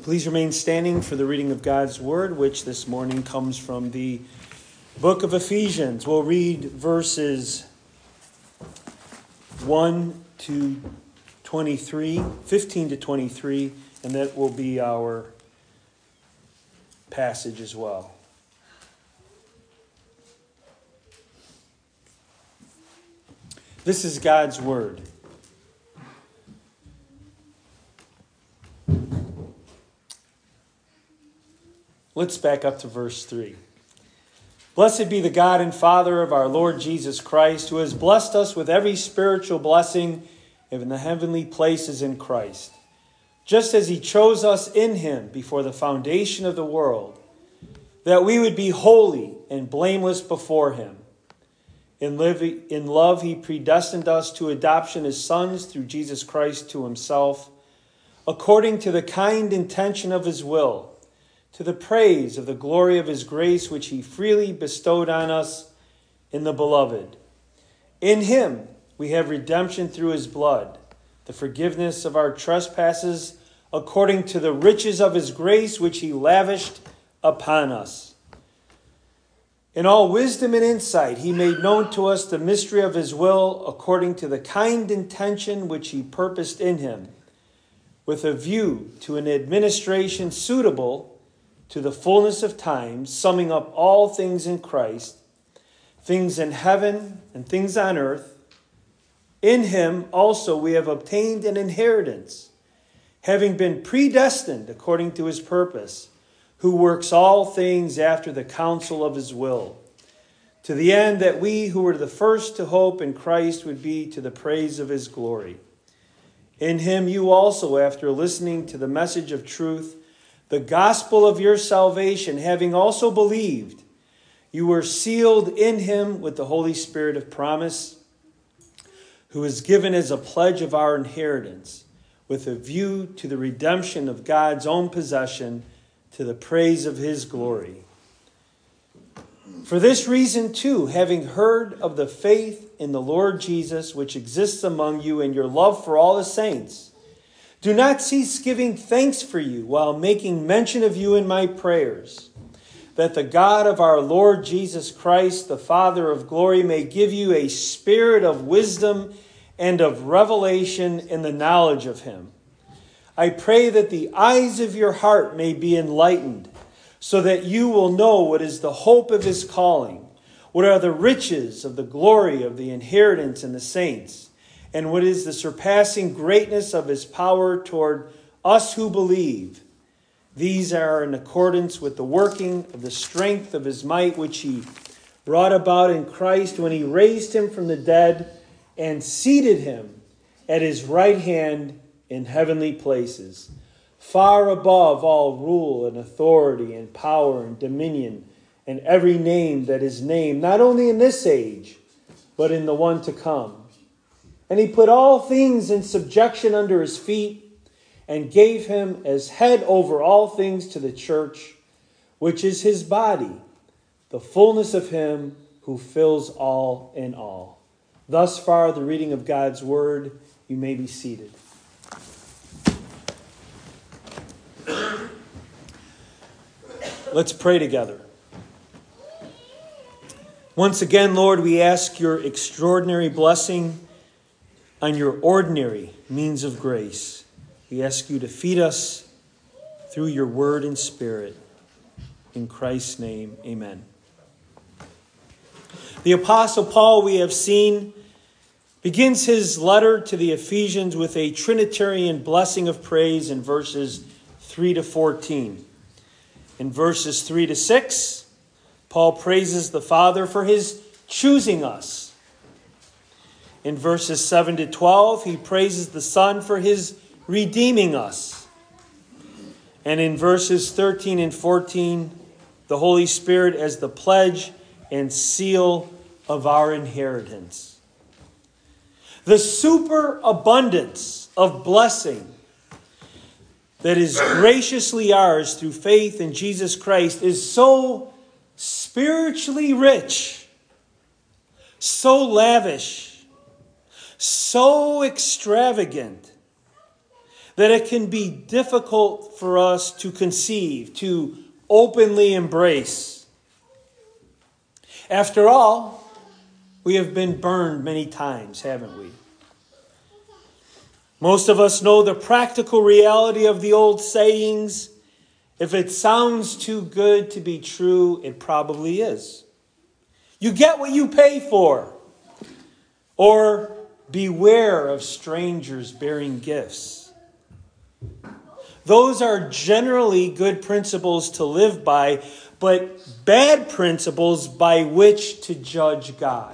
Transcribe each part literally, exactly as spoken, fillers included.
Please remain standing for the reading of God's Word, which this morning comes from the book of Ephesians. We'll read verses one to twenty-three, fifteen to twenty-three, and that will be our passage as well. This is God's Word. Let's back up to verse three. Blessed be the God and Father of our Lord Jesus Christ, who has blessed us with every spiritual blessing in the heavenly places in Christ, just as he chose us in him before the foundation of the world, that we would be holy and blameless before him. In love, he predestined us to adoption as sons through Jesus Christ to himself, according to the kind intention of his will, to the praise of the glory of his grace, which he freely bestowed on us in the Beloved. In him we have redemption through his blood, the forgiveness of our trespasses, according to the riches of his grace, which he lavished upon us. In all wisdom and insight, he made known to us the mystery of his will, according to the kind intention which he purposed in him, with a view to an administration suitable to the fullness of times, summing up all things in Christ, things in heaven and things on earth. In him also we have obtained an inheritance, having been predestined according to his purpose, who works all things after the counsel of his will, to the end that we who were the first to hope in Christ would be to the praise of his glory. In him you also, after listening to the message of truth, the gospel of your salvation, having also believed, you were sealed in him with the Holy Spirit of promise, who is given as a pledge of our inheritance, with a view to the redemption of God's own possession, to the praise of his glory. For this reason, too, having heard of the faith in the Lord Jesus, which exists among you, and your love for all the saints, do not cease giving thanks for you while making mention of you in my prayers, that the God of our Lord Jesus Christ, the Father of glory, may give you a spirit of wisdom and of revelation in the knowledge of him. I pray that the eyes of your heart may be enlightened, so that you will know what is the hope of his calling, what are the riches of the glory of the inheritance in the saints, and what is the surpassing greatness of his power toward us who believe. These are in accordance with the working of the strength of his might, which he brought about in Christ when he raised him from the dead and seated him at his right hand in heavenly places, far above all rule and authority and power and dominion and every name that is named, not only in this age, but in the one to come. And he put all things in subjection under his feet, and gave him as head over all things to the church, which is his body, the fullness of him who fills all in all. Thus far, the reading of God's word. You may be seated. Let's pray together. Once again, Lord, we ask your extraordinary blessing on your ordinary means of grace. We ask you to feed us through your word and spirit. In Christ's name, amen. The Apostle Paul, we have seen, begins his letter to the Ephesians with a Trinitarian blessing of praise in verses three to fourteen. In verses three to six, Paul praises the Father for his choosing us. In verses seven to twelve, he praises the Son for his redeeming us. And in verses thirteen and fourteen, the Holy Spirit as the pledge and seal of our inheritance. The superabundance of blessing that is graciously ours through faith in Jesus Christ is so spiritually rich, so lavish, so extravagant, that it can be difficult for us to conceive, to openly embrace. After all, we have been burned many times, haven't we? Most of us know the practical reality of the old sayings. If it sounds too good to be true, it probably is. You get what you pay for. Or beware of strangers bearing gifts. Those are generally good principles to live by, but bad principles by which to judge God.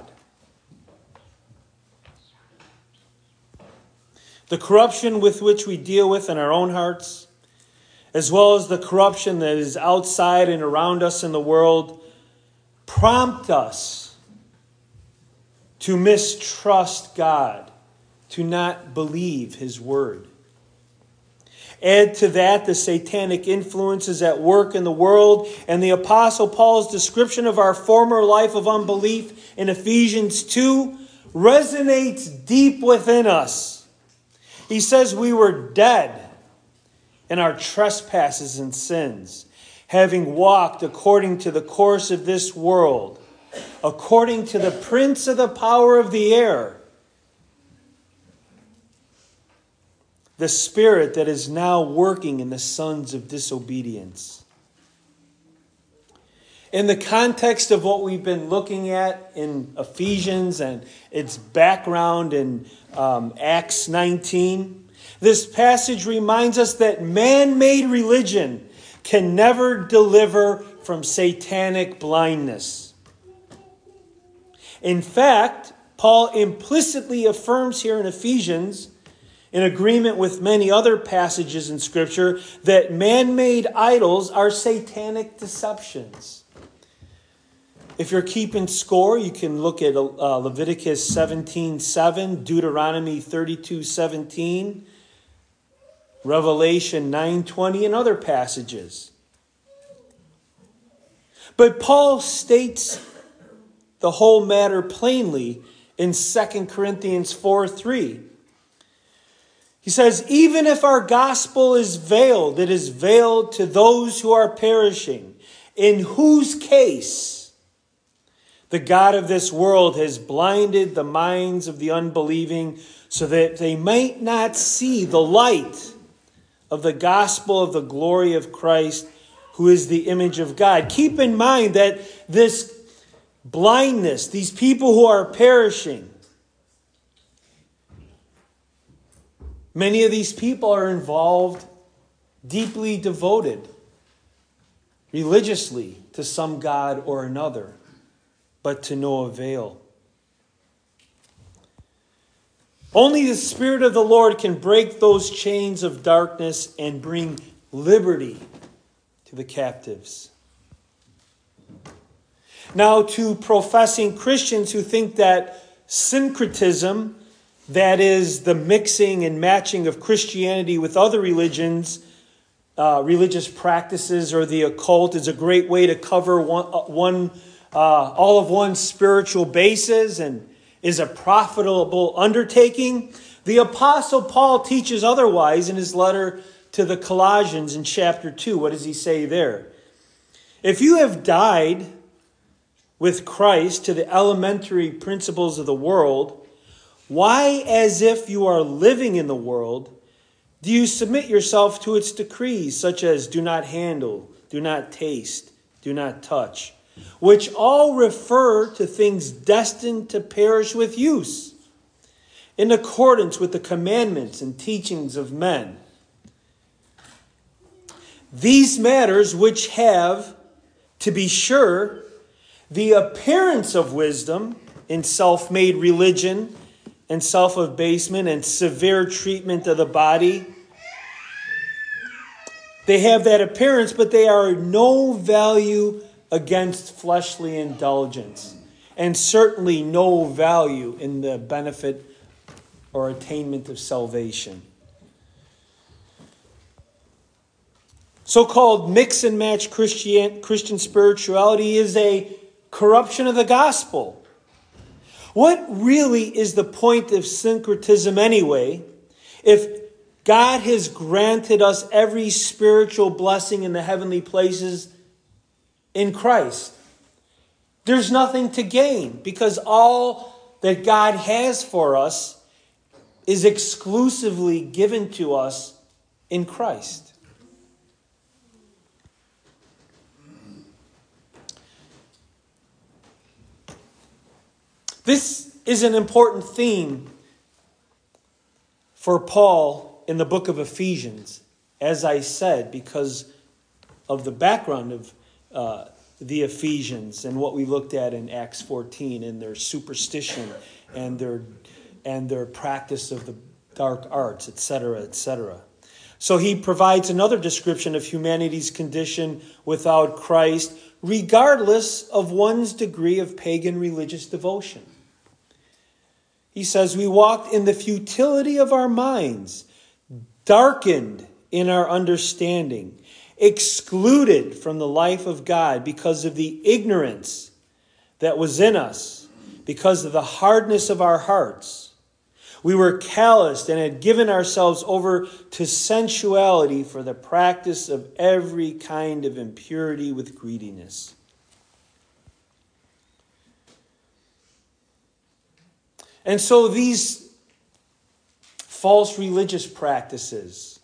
The corruption with which we deal with in our own hearts, as well as the corruption that is outside and around us in the world, prompt us to mistrust God, to not believe His word. Add to that the satanic influences at work in the world, and the Apostle Paul's description of our former life of unbelief in Ephesians two resonates deep within us. He says we were dead in our trespasses and sins, having walked according to the course of this world, according to the prince of the power of the air, the spirit that is now working in the sons of disobedience. In the context of what we've been looking at in Ephesians and its background in um, Acts nineteen, this passage reminds us that man-made religion can never deliver from satanic blindness. In fact, Paul implicitly affirms here in Ephesians, in agreement with many other passages in Scripture, that man-made idols are satanic deceptions. If you're keeping score, you can look at uh, Leviticus seventeen seven, Deuteronomy thirty-two seventeen, Revelation nine twenty, and other passages. But Paul states the whole matter plainly in Second Corinthians four three. He says, even if our gospel is veiled, it is veiled to those who are perishing, in whose case the God of this world has blinded the minds of the unbelieving so that they might not see the light of the gospel of the glory of Christ, who is the image of God. Keep in mind that this blindness, these people who are perishing, many of these people are involved, deeply devoted, religiously to some god or another, but to no avail. Only the Spirit of the Lord can break those chains of darkness and bring liberty to the captives. Now, to professing Christians who think that syncretism, that is the mixing and matching of Christianity with other religions, uh, religious practices, or the occult, is a great way to cover one, uh, one uh, all of one's spiritual bases and is a profitable undertaking. The Apostle Paul teaches otherwise in his letter to the Colossians in chapter two. What does he say there? If you have died with Christ to the elementary principles of the world, why, as if you are living in the world, do you submit yourself to its decrees, such as do not handle, do not taste, do not touch, which all refer to things destined to perish with use, in accordance with the commandments and teachings of men? These matters, which have, to be sure, the appearance of wisdom in self-made religion and self-abasement and severe treatment of the body, they have that appearance, but they are no value against fleshly indulgence, and certainly no value in the benefit or attainment of salvation. So-called mix and match Christian, Christian spirituality is a corruption of the gospel. What really is the point of syncretism anyway, if God has granted us every spiritual blessing in the heavenly places in Christ. There's nothing to gain because all that God has for us is exclusively given to us in Christ. This is an important theme for Paul in the book of Ephesians, as I said, because of the background of uh, the Ephesians and what we looked at in Acts fourteen and their superstition and their and their practice of the dark arts, et cetera, et cetera. So he provides another description of humanity's condition without Christ, regardless of one's degree of pagan religious devotion. He says, we walked in the futility of our minds, darkened in our understanding, excluded from the life of God because of the ignorance that was in us, because of the hardness of our hearts. We were calloused and had given ourselves over to sensuality for the practice of every kind of impurity with greediness. And so these false religious practices,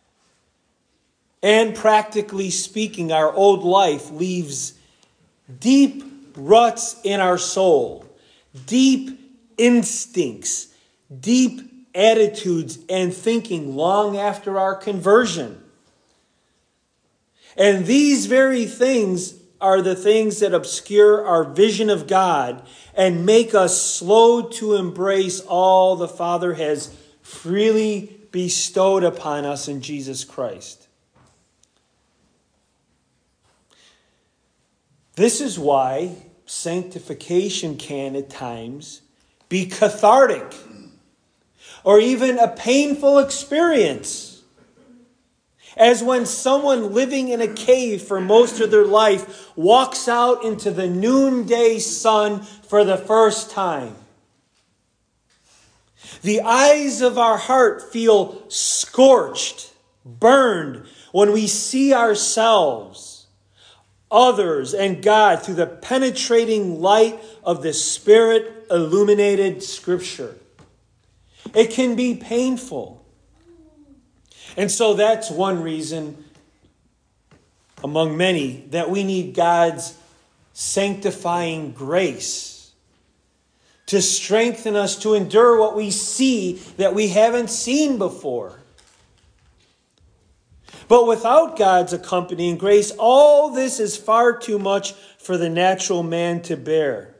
and practically speaking, our old life leaves deep ruts in our soul, deep instincts, deep attitudes and thinking long after our conversion. And these very things are the things that obscure our vision of God and make us slow to embrace all the Father has freely bestowed upon us in Jesus Christ. This is why sanctification can at times be cathartic or even a painful experience. As when someone living in a cave for most of their life walks out into the noonday sun for the first time. The eyes of our heart feel scorched, burned, when we see ourselves, others, and God through the penetrating light of the Spirit-illuminated Scripture. It can be painful. And so that's one reason, among many, that we need God's sanctifying grace to strengthen us to endure what we see that we haven't seen before. But without God's accompanying grace, all this is far too much for the natural man to bear.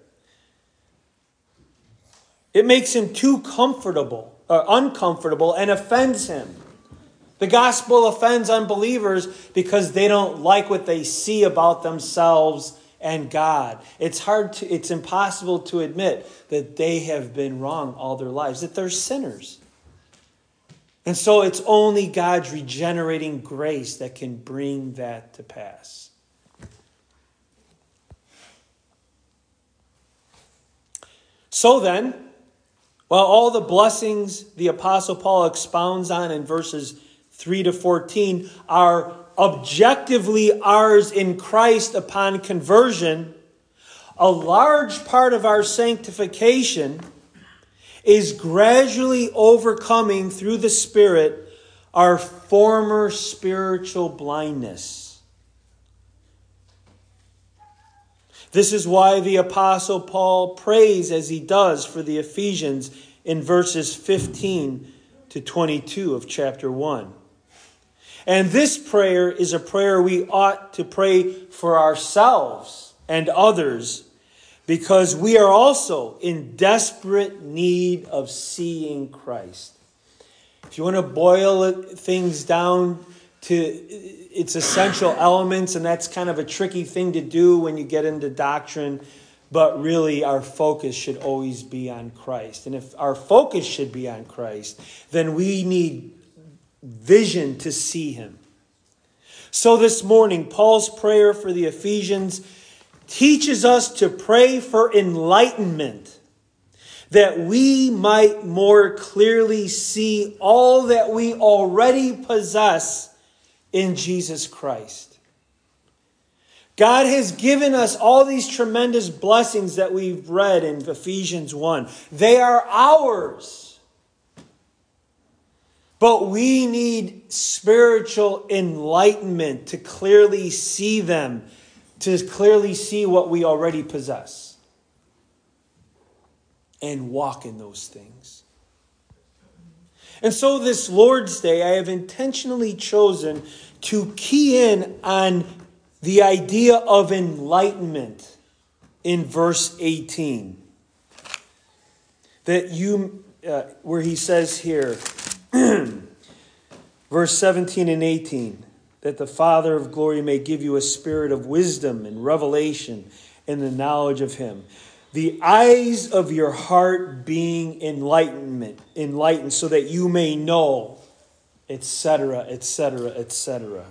It makes him too comfortable or uncomfortable and offends him. The gospel offends unbelievers because they don't like what they see about themselves and God. It's hard to, it's impossible to admit that they have been wrong all their lives, that they're sinners. And so it's only God's regenerating grace that can bring that to pass. So then, while all the blessings the Apostle Paul expounds on in verses three to fourteen are objectively ours in Christ upon conversion, a large part of our sanctification is gradually overcoming through the Spirit our former spiritual blindness. This is why the Apostle Paul prays as he does for the Ephesians in verses fifteen to twenty-two of chapter one. And this prayer is a prayer we ought to pray for ourselves and others because we are also in desperate need of seeing Christ. If you want to boil it, things down to its essential elements, and that's kind of a tricky thing to do when you get into doctrine, but really our focus should always be on Christ. And if our focus should be on Christ, then we need vision to see him. So this morning, Paul's prayer for the Ephesians teaches us to pray for enlightenment, that we might more clearly see all that we already possess in Jesus Christ. God has given us all these tremendous blessings that we've read in Ephesians one. They are ours. But we need spiritual enlightenment to clearly see them, to clearly see what we already possess, and walk in those things. And so this Lord's Day, I have intentionally chosen to key in on the idea of enlightenment in verse eighteen. That you, uh, where he says here, verse seventeen and eighteen, that the Father of glory may give you a spirit of wisdom and revelation and the knowledge of him. The eyes of your heart being enlightenment, enlightened, so that you may know, et cetera, et cetera, et cetera.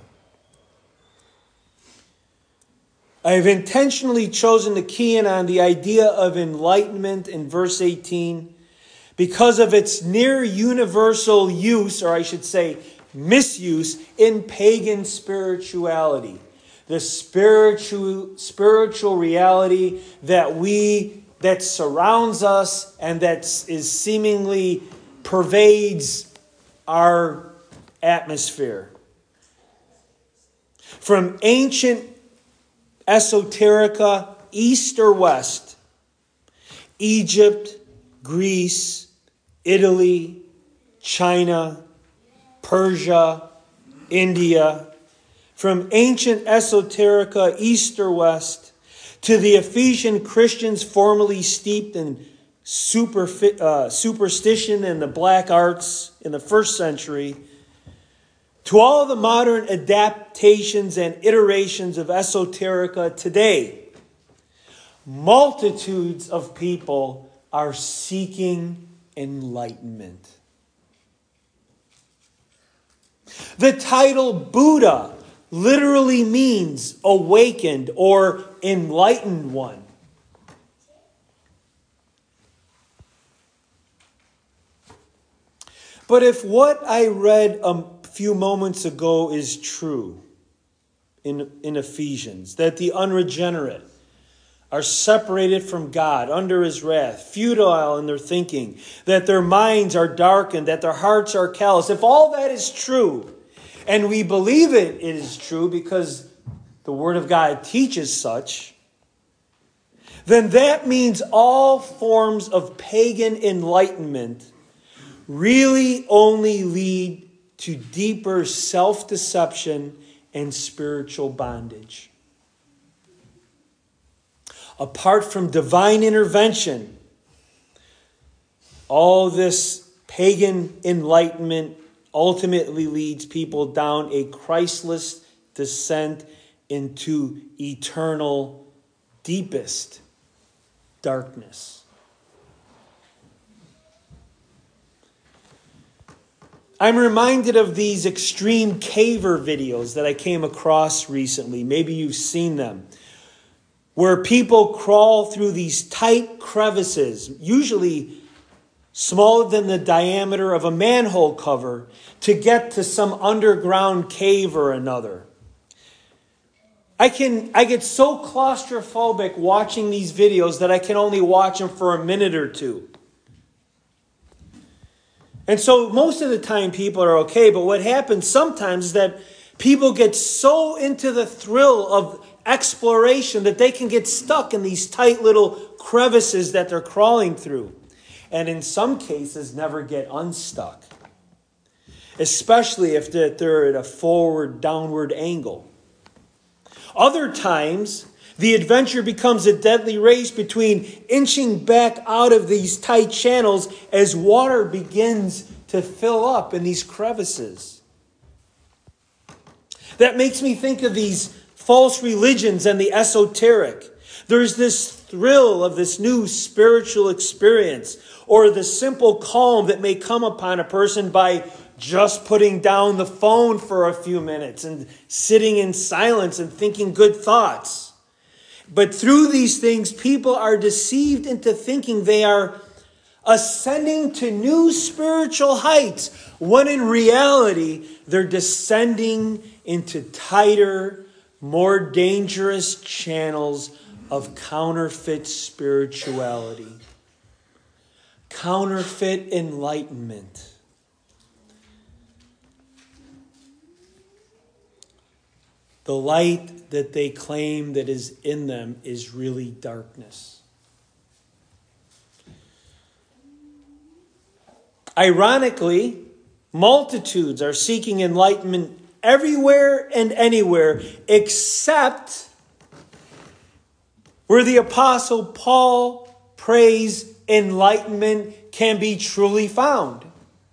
I have intentionally chosen to key in on the idea of enlightenment in verse eighteen because of its near universal use, or I should say misuse, in pagan spirituality. The spiritual spiritual reality that we that surrounds us and that is seemingly pervades our atmosphere. From ancient esoterica, east or west, Egypt, Greece, Italy, China, Persia, India, from ancient esoterica, east or west, to the Ephesian Christians formerly steeped in super, uh, superstition and the black arts in the first century, to all the modern adaptations and iterations of esoterica today, multitudes of people are seeking enlightenment. The title Buddha literally means awakened or enlightened one. But if what I read a few moments ago is true in, in Ephesians, that the unregenerate are separated from God under his wrath, futile in their thinking, that their minds are darkened, that their hearts are callous, if all that is true, and we believe it, it is true because the Word of God teaches such, then that means all forms of pagan enlightenment really only lead to deeper self-deception and spiritual bondage. Apart from divine intervention, all this pagan enlightenment ultimately leads people down a Christless descent into eternal, deepest darkness. I'm reminded of these extreme caver videos that I came across recently. Maybe you've seen them. Where people crawl through these tight crevices, usually smaller than the diameter of a manhole cover, to get to some underground cave or another. I can I get so claustrophobic watching these videos that I can only watch them for a minute or two. And so most of the time people are okay, but what happens sometimes is that people get so into the thrill of exploration that they can get stuck in these tight little crevices that they're crawling through. And in some cases, never get unstuck. Especially if they're at a forward, downward angle. Other times, the adventure becomes a deadly race between inching back out of these tight channels as water begins to fill up in these crevices. That makes me think of these false religions and the esoteric. There's this thrill of this new spiritual experience, or the simple calm that may come upon a person by just putting down the phone for a few minutes and sitting in silence and thinking good thoughts. But through these things, people are deceived into thinking they are ascending to new spiritual heights, when in reality they're descending into tighter, more dangerous channels of counterfeit spirituality, counterfeit enlightenment. The light that they claim that is in them is really darkness. Ironically, multitudes are seeking enlightenment everywhere and anywhere except where the Apostle Paul prays enlightenment can be truly found.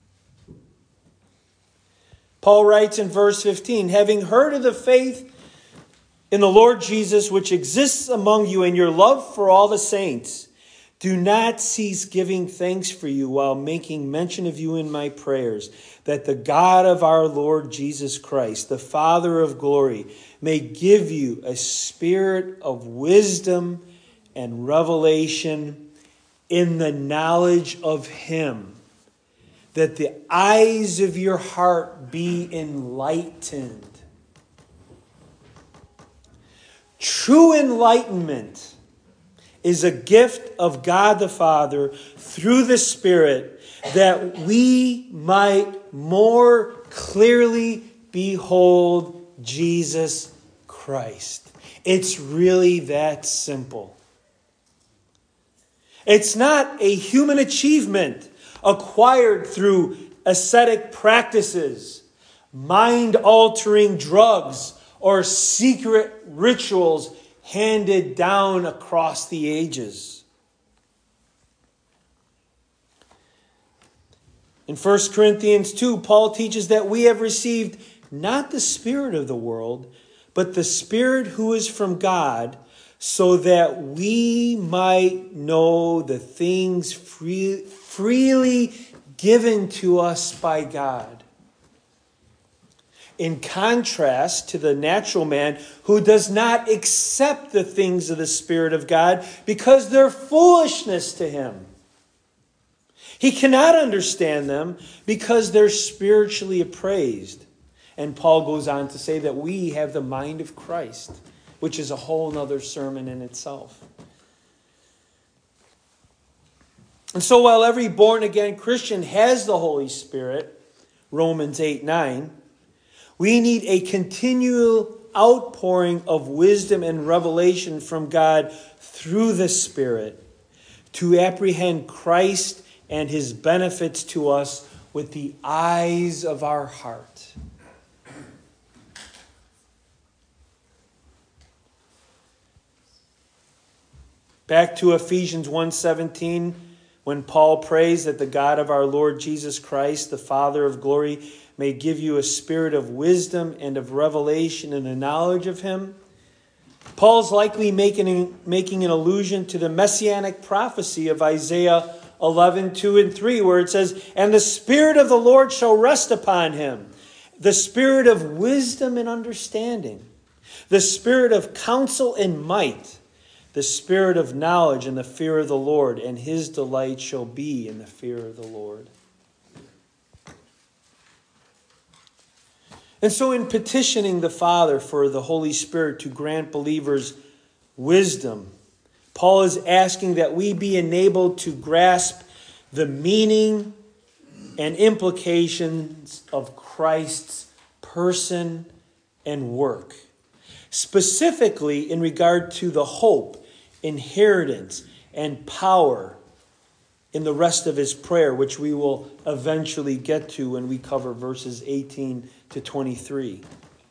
Paul writes in verse fifteen, having heard of the faith in the Lord Jesus which exists among you and your love for all the saints, do not cease giving thanks for you while making mention of you in my prayers, that the God of our Lord Jesus Christ, the Father of glory, may give you a spirit of wisdom and revelation in the knowledge of him, that the eyes of your heart be enlightened. True enlightenment is a gift of God the Father through the Spirit, that we might more clearly behold Jesus Christ. It's really that simple. It's not a human achievement acquired through ascetic practices, mind-altering drugs, or secret rituals handed down across the ages. In First Corinthians two, Paul teaches that we have received not the spirit of the world, but the Spirit who is from God, so that we might know the things free, freely given to us by God. In contrast to the natural man who does not accept the things of the Spirit of God because they're foolishness to him. He cannot understand them because they're spiritually appraised. And Paul goes on to say that we have the mind of Christ, which is a whole other sermon in itself. And so while every born-again Christian has the Holy Spirit, Romans eight nine, we need a continual outpouring of wisdom and revelation from God through the Spirit to apprehend Christ and his benefits to us with the eyes of our heart. Back to Ephesians one seventeen, when Paul prays that the God of our Lord Jesus Christ, the Father of glory, may give you a spirit of wisdom and of revelation and the knowledge of him. Paul's likely making, making an allusion to the messianic prophecy of Isaiah eleven two and three, where it says, and the Spirit of the Lord shall rest upon him, the Spirit of wisdom and understanding, the Spirit of counsel and might, the Spirit of knowledge and the fear of the Lord, and his delight shall be in the fear of the Lord. And so in petitioning the Father for the Holy Spirit to grant believers wisdom, Paul is asking that we be enabled to grasp the meaning and implications of Christ's person and work, specifically in regard to the hope, inheritance, and power in the rest of his prayer, which we will eventually get to when we cover verses eighteen to twenty-three.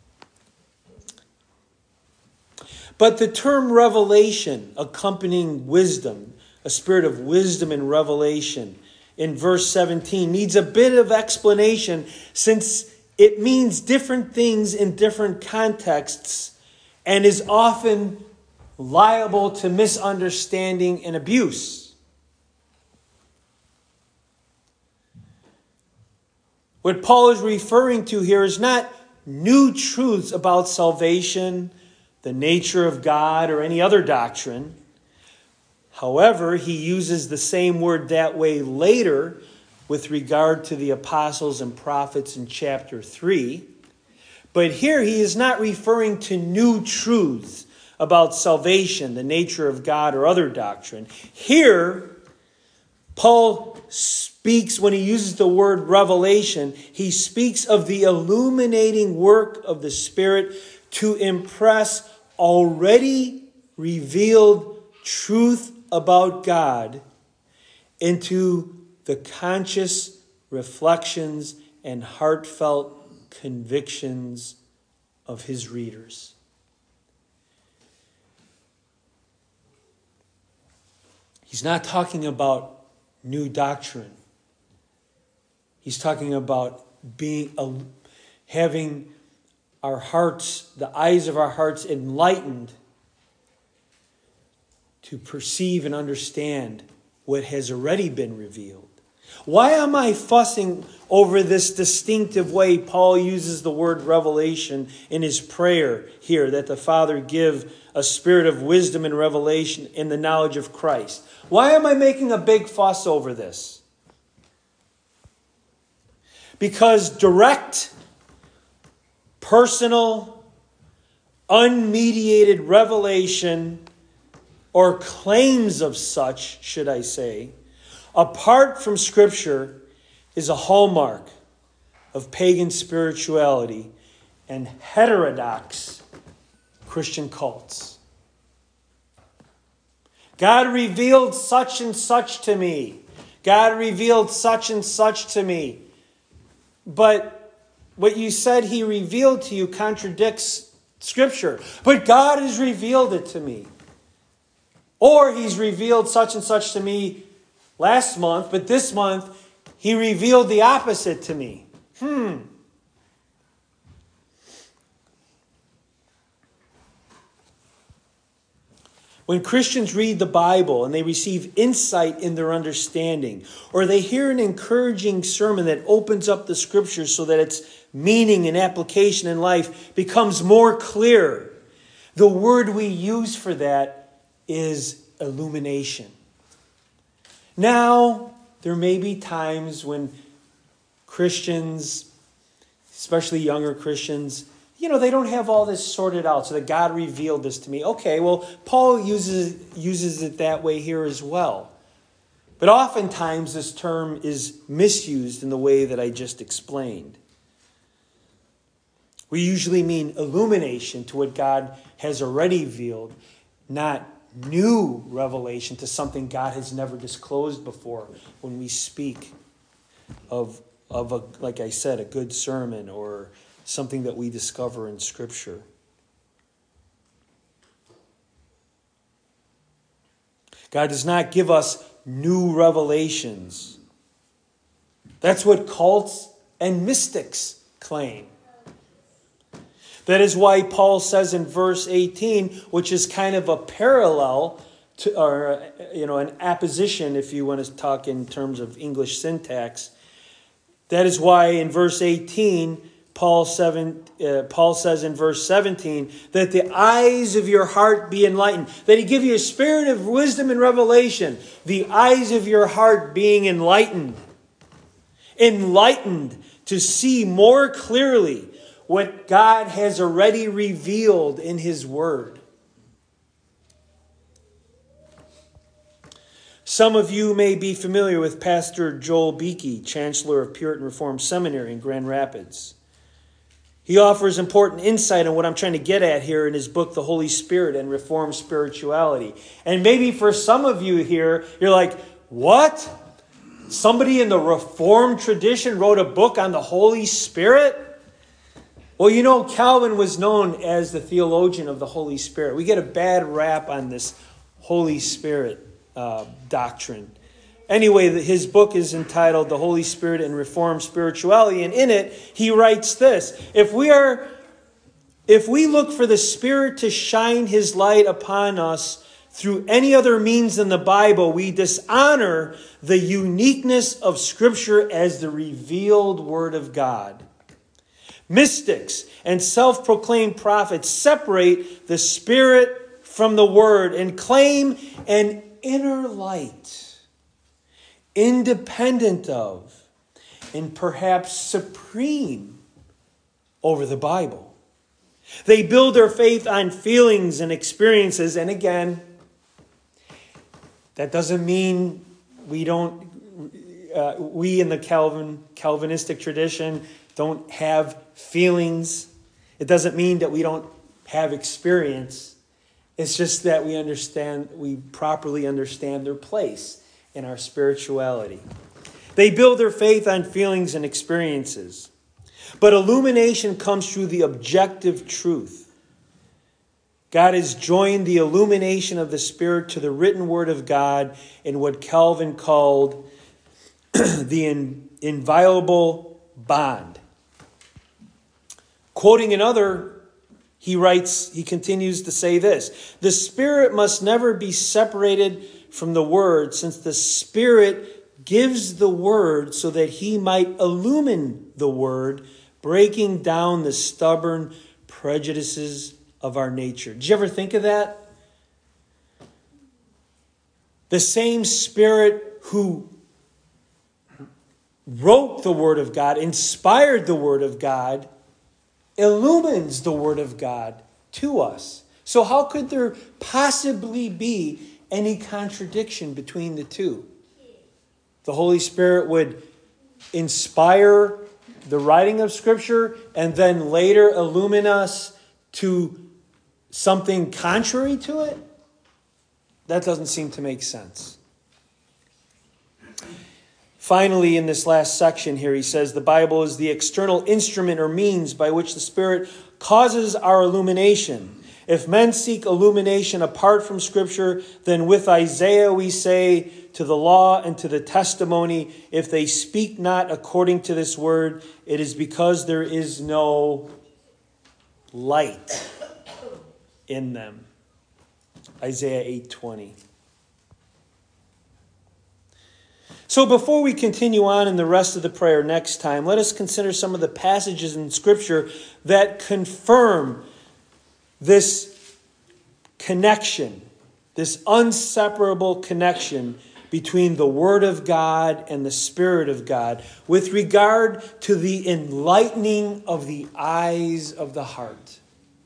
But the term revelation accompanying wisdom, a spirit of wisdom and revelation, in verse seventeen needs a bit of explanation, since it means different things in different contexts and is often liable to misunderstanding and abuse. What Paul is referring to here is not new truths about salvation, the nature of God, or any other doctrine. However, he uses the same word that way later with regard to the apostles and prophets in chapter three. But here he is not referring to new truths about salvation, the nature of God, or other doctrine. Here, Paul speaks, when he uses the word revelation, he speaks of the illuminating work of the Spirit to impress already revealed truth about God into the conscious reflections and heartfelt convictions of his readers. He's not talking about new doctrine. He's talking about being having our hearts, the eyes of our hearts enlightened to perceive and understand what has already been revealed. Why am I fussing over this distinctive way Paul uses the word revelation in his prayer here, that the Father give a spirit of wisdom and revelation in the knowledge of Christ? Why am I making a big fuss over this? Because direct, personal, unmediated revelation, or claims of such, should I say, apart from Scripture, is a hallmark of pagan spirituality and heterodox Christian cults. God revealed such and such to me. God revealed such and such to me. But what you said he revealed to you contradicts Scripture. But God has revealed it to me. Or he's revealed such and such to me last month, but this month he revealed the opposite to me. Hmm. When Christians read the Bible and they receive insight in their understanding, or they hear an encouraging sermon that opens up the Scriptures so that its meaning and application in life becomes more clear, the word we use for that is illumination. Now, there may be times when Christians, especially younger Christians, you know, they don't have all this sorted out, so that God revealed this to me. Okay, well, Paul uses, uses it that way here as well. But oftentimes this term is misused in the way that I just explained. We usually mean illumination to what God has already revealed, not new revelation to something God has never disclosed before when we speak of, of a, like I said, a good sermon or something that we discover in Scripture. God does not give us new revelations. That's what cults and mystics claim. That is why Paul says in verse eighteen, which is kind of a parallel to, or you know, an apposition, if you want to talk in terms of English syntax. That is why in verse eighteen, Paul seven, uh, Paul says in verse seventeen, that the eyes of your heart be enlightened. That he give you a spirit of wisdom and revelation. The eyes of your heart being enlightened. Enlightened to see more clearly what God has already revealed in His Word. Some of you may be familiar with Pastor Joel Beakey, Chancellor of Puritan Reformed Seminary in Grand Rapids. He offers important insight on what I'm trying to get at here in his book, The Holy Spirit and Reformed Spirituality. And maybe for some of you here, you're like, what? Somebody in the Reformed tradition wrote a book on the Holy Spirit? Well, you know, Calvin was known as the theologian of the Holy Spirit. We get a bad rap on this Holy Spirit uh, doctrine. Anyway, his book is entitled The Holy Spirit and Reformed Spirituality, and in it, he writes this: If we are, if we look for the Spirit to shine His light upon us through any other means than the Bible, we dishonor the uniqueness of Scripture as the revealed Word of God. Mystics and self-proclaimed prophets separate the Spirit from the Word and claim an inner light, independent of, and perhaps supreme over the Bible. They build their faith on feelings and experiences. And again, that doesn't mean we don't, uh, we in the Calvin Calvinistic tradition don't have feelings. It doesn't mean that we don't have experience. It's just that we understand, we properly understand their place in our spirituality. They build their faith on feelings and experiences. But illumination comes through the objective truth. God has joined the illumination of the Spirit to the written word of God in what Calvin called the in, inviolable bond. Quoting another, he writes, he continues to say this: the Spirit must never be separated from the Word, since the Spirit gives the Word so that he might illumine the Word, breaking down the stubborn prejudices of our nature. Did you ever think of that? The same Spirit who wrote the Word of God, inspired the Word of God, illumines the Word of God to us. So how could there possibly be any contradiction between the two? The Holy Spirit would inspire the writing of Scripture and then later illumine us to something contrary to it? That doesn't seem to make sense. Finally, in this last section here, he says the Bible is the external instrument or means by which the Spirit causes our illumination. If men seek illumination apart from Scripture, then with Isaiah we say, to the law and to the testimony, if they speak not according to this word, it is because there is no light in them. Isaiah eight twenty. So before we continue on in the rest of the prayer next time, let us consider some of the passages in Scripture that confirm this connection, this inseparable connection between the Word of God and the Spirit of God with regard to the enlightening of the eyes of the heart.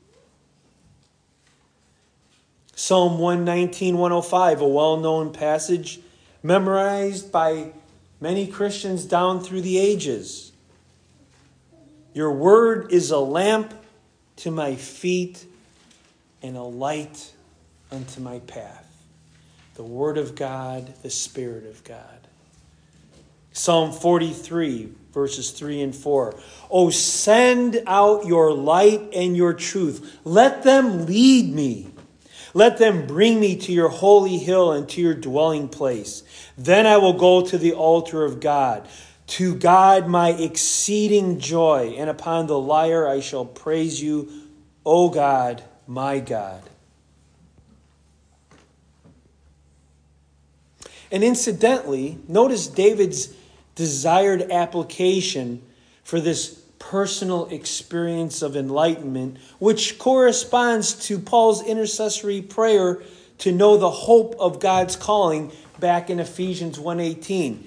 Psalm one nineteen, one oh five, a well-known passage memorized by many Christians down through the ages. Your word is a lamp to my feet and a light unto my path. The Word of God, the Spirit of God. Psalm forty-three, verses three and four. Oh, send out your light and your truth. Let them lead me. Let them bring me to your holy hill and to your dwelling place. Then I will go to the altar of God, to God my exceeding joy, and upon the lyre I shall praise you, O God, my God. And incidentally, notice David's desired application for this personal experience of enlightenment, which corresponds to Paul's intercessory prayer to know the hope of God's calling back in Ephesians one eighteen.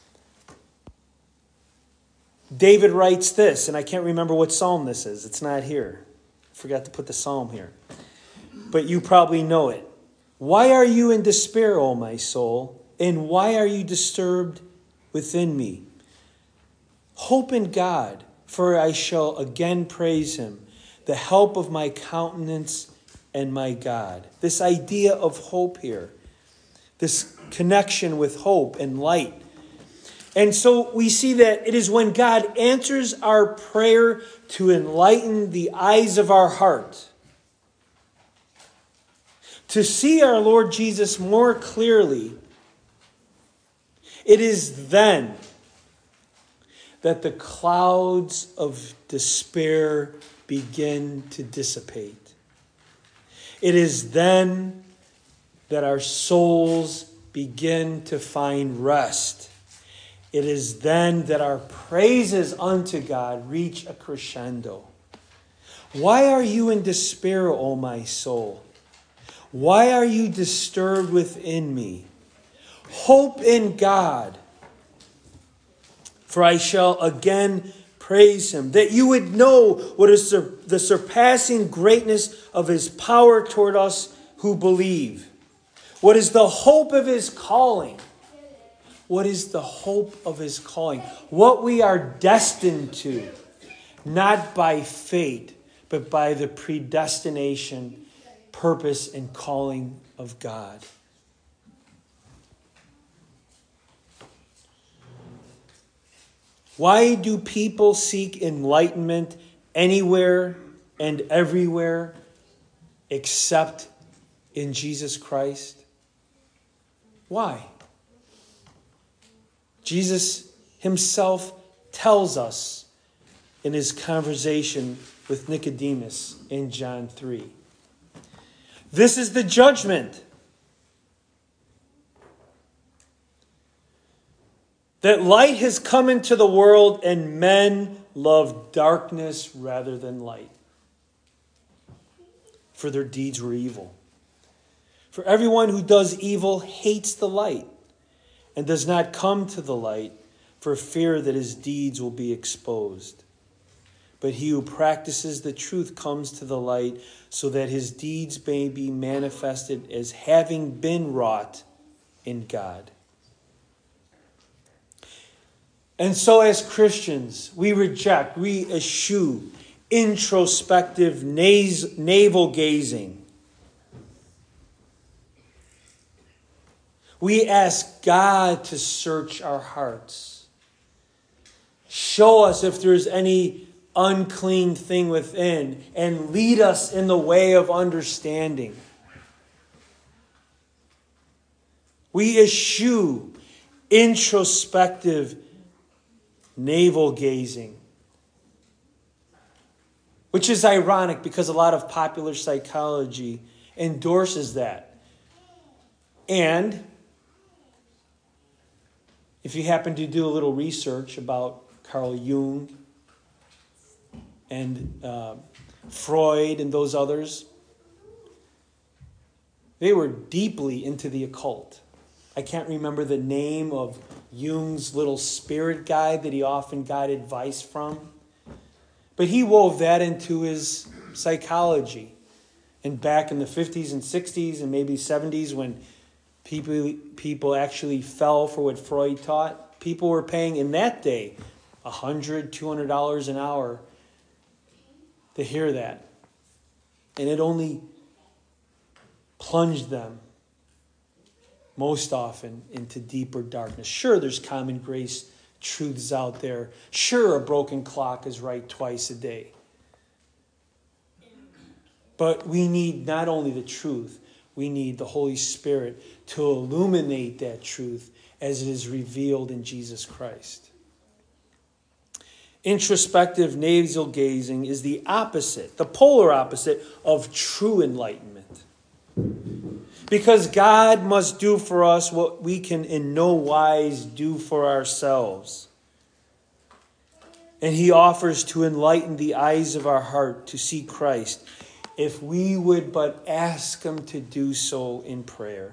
David writes this, and I can't remember what psalm this is. It's not here. I forgot to put the psalm here. But you probably know it. Why are you in despair, O my soul? And why are you disturbed within me? Hope in God, for I shall again praise him, the help of my countenance and my God. This idea of hope here, this connection with hope and light. And so we see that it is when God answers our prayer to enlighten the eyes of our heart, to see our Lord Jesus more clearly. It is then that the clouds of despair begin to dissipate. It is then that our souls begin to find rest. It is then that our praises unto God reach a crescendo. Why are you in despair, O my soul? Why are you disturbed within me? Hope in God, for I shall again praise him, that you would know what is the surpassing greatness of his power toward us who believe. What is the hope of his calling? What is the hope of his calling? What we are destined to, not by fate, but by the predestination, purpose, and calling of God. Why do people seek enlightenment anywhere and everywhere except in Jesus Christ? Why? Jesus himself tells us in his conversation with Nicodemus in John three. This is the judgment. That light has come into the world and men love darkness rather than light. For their deeds were evil. For everyone who does evil hates the light and does not come to the light for fear that his deeds will be exposed. But he who practices the truth comes to the light so that his deeds may be manifested as having been wrought in God. And so as Christians, we reject, we eschew introspective navel gazing. We ask God to search our hearts. Show us if there's any unclean thing within and lead us in the way of understanding. We eschew introspective navel gazing, which is ironic because a lot of popular psychology endorses that. And if you happen to do a little research about Carl Jung and uh, Freud and those others, they were deeply into the occult. I can't remember the name of Jung's little spirit guide that he often got advice from. But he wove that into his psychology. And back in the fifties and sixties and maybe seventies when people, people actually fell for what Freud taught, people were paying in that day one hundred dollars, two hundred dollars an hour to hear that. And it only plunged them most often into deeper darkness. Sure, there's common grace truths out there. Sure, a broken clock is right twice a day. But we need not only the truth, we need the Holy Spirit to illuminate that truth as it is revealed in Jesus Christ. Introspective navel gazing is the opposite, the polar opposite of true enlightenment. Because God must do for us what we can in no wise do for ourselves. And he offers to enlighten the eyes of our heart to see Christ, if we would but ask him to do so in prayer.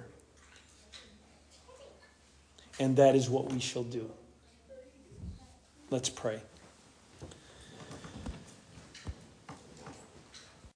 And that is what we shall do. Let's pray.